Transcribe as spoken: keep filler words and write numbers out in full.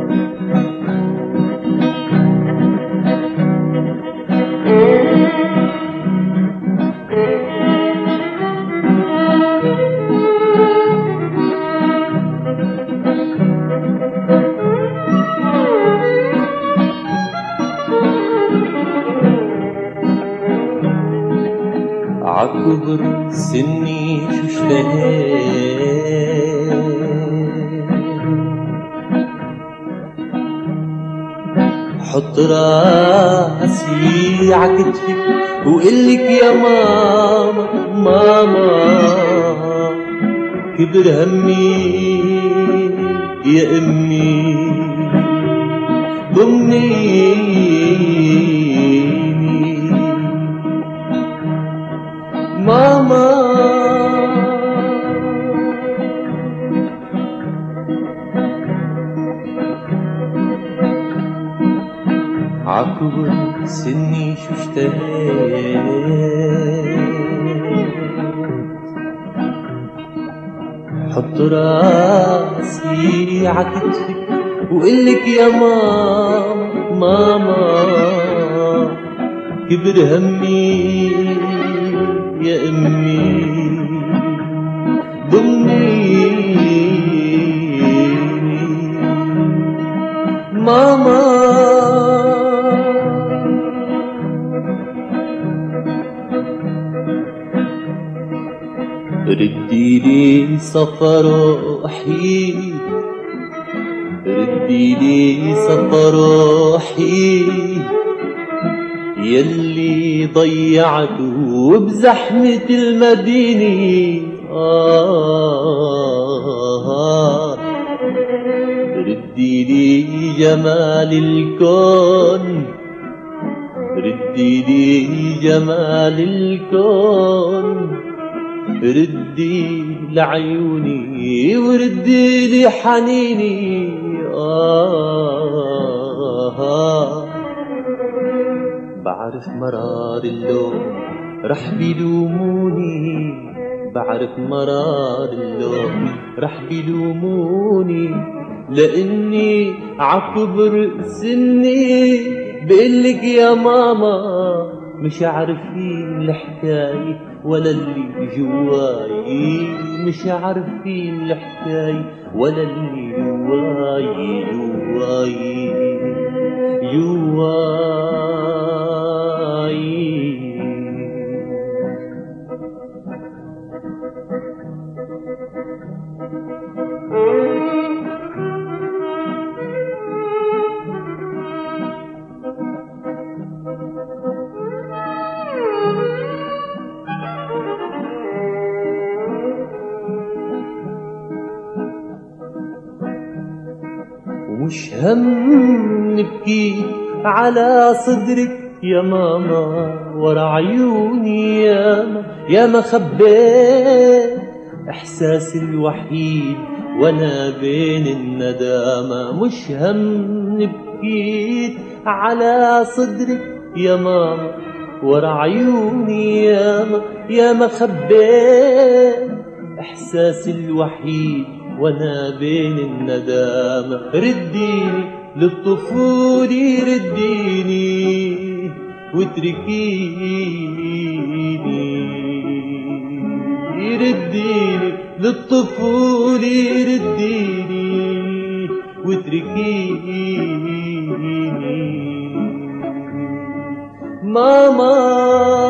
عكبر سني شو اشتهيت حط راسي عكتفك وقلك يا ماما ماما كبر همي يا امي ضمنيني ماما عكبر سني شو اشتهيت حط راسي عكتفك وقلك يا ماما ماما كبر همي يا امي ضمنيني ماما ردي لي سفر روحي ردي لي سفر روحي يلي ضيعته بزحمة المدينة آه ردي لي جمال الكون ردي لي جمال الكون ردي لعيوني وردي لي حنيني آه بعرف مرار اللوم رح بيلوموني بعرف مرار اللوم رح بيلوموني لاني عكبر سني بقلك يا ماما مش عارفين الحكاية ولا اللي جواي مش عارفين الحكاية ولا اللي جواي جواي جواي ومش هم نبكي على صدرك يا ماما ورا عيوني ياما ياما خبيت احساسي الوحيد وانا بين الندامة مش هم نبكي على صدرك يا ماما ورا عيوني ياما ياما خبيت احساسي الوحيد وانا بين الندامة رديني للطفولة رديني واتركيني رديني للطفولة رديني واتركيني ماما